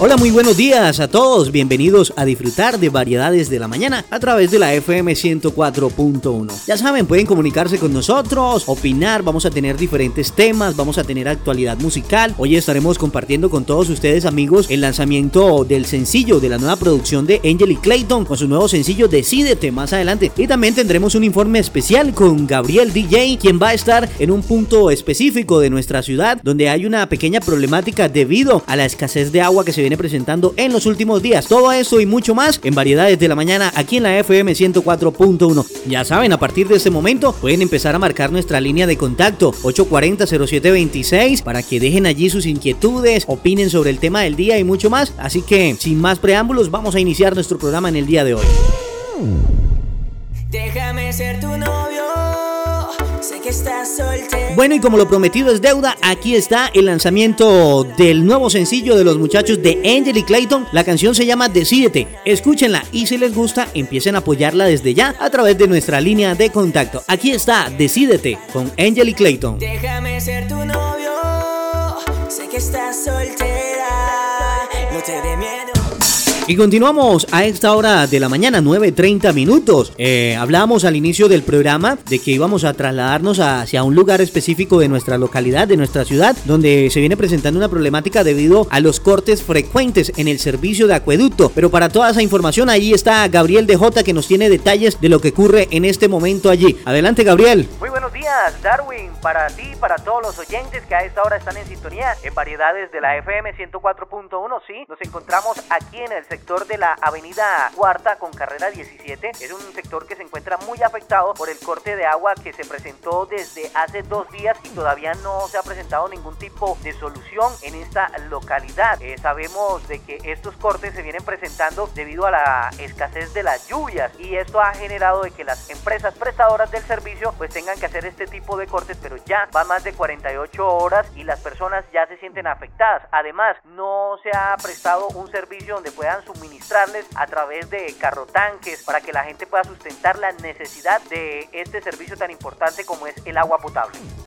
Hola, muy buenos días a todos, bienvenidos a disfrutar de Variedades de la Mañana a través de la FM 104.1. Ya saben, pueden comunicarse con nosotros, opinar, vamos a tener diferentes temas, vamos a tener actualidad musical. Hoy estaremos compartiendo con todos ustedes, amigos, el lanzamiento del sencillo de la nueva producción de Angel y Clayton con su nuevo sencillo Decídete más adelante. Y también tendremos un informe especial con Gabriel DJ, quien va a estar en un punto específico de nuestra ciudad donde hay una pequeña problemática debido a la escasez de agua que se viene presentando en los últimos días. Todo eso y mucho más en Variedades de la Mañana aquí en la FM 104.1. Ya saben, a partir de este momento pueden empezar a marcar nuestra línea de contacto 840-0726 para que dejen allí sus inquietudes, opinen sobre el tema del día y mucho más. Así que sin más preámbulos vamos a iniciar nuestro programa en el día de hoy. Déjame ser tu novio, sé que estás soltero. Bueno, y como lo prometido es deuda, aquí está el lanzamiento del nuevo sencillo de los muchachos de Angel y Clayton. La canción se llama Decídete. Escúchenla y si les gusta, empiecen a apoyarla desde ya a través de nuestra línea de contacto. Aquí está Decídete con Angel y Clayton. Déjame ser tu novio, sé que estás soltera, no te dé miedo. Y continuamos a esta hora de la mañana, 9:30 minutos. Hablábamos al inicio del programa de que íbamos a trasladarnos hacia un lugar específico de nuestra localidad, de nuestra ciudad, donde se viene presentando una problemática debido a los cortes frecuentes en el servicio de acueducto. Pero para toda esa información, ahí está Gabriel DJ, que nos tiene detalles de lo que ocurre en este momento allí. Adelante, Gabriel. Muy buenos días, Darwin, para ti, para todos los oyentes que a esta hora están en sintonía en Variedades de la FM 104.1. Sí, nos encontramos aquí en el sector de la avenida Cuarta con carrera 17. Es un sector que se encuentra muy afectado por el corte de agua que se presentó desde hace 2 días y todavía no se ha presentado ningún tipo de solución en esta localidad. Sabemos de que estos cortes se vienen presentando debido a la escasez de las lluvias y esto ha generado de que las empresas prestadoras del servicio pues tengan que hacer este tipo de cortes, pero ya van más de 48 horas y las personas ya se sienten afectadas. Además, no se ha prestado un servicio donde puedan suministrarles a través de carrotanques para que la gente pueda sustentar la necesidad de este servicio tan importante como es el agua potable.